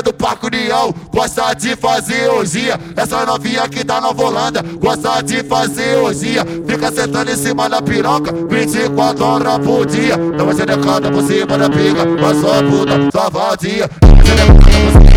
do Parque União, gosta de fazer orgia. Essa novinha que tá na Volanda, gosta de fazer orgia. Fica sentando em cima da piroca, 24 horas por dia. Dá uma xerecada por cima da pica, mas sua puta, sua vadia.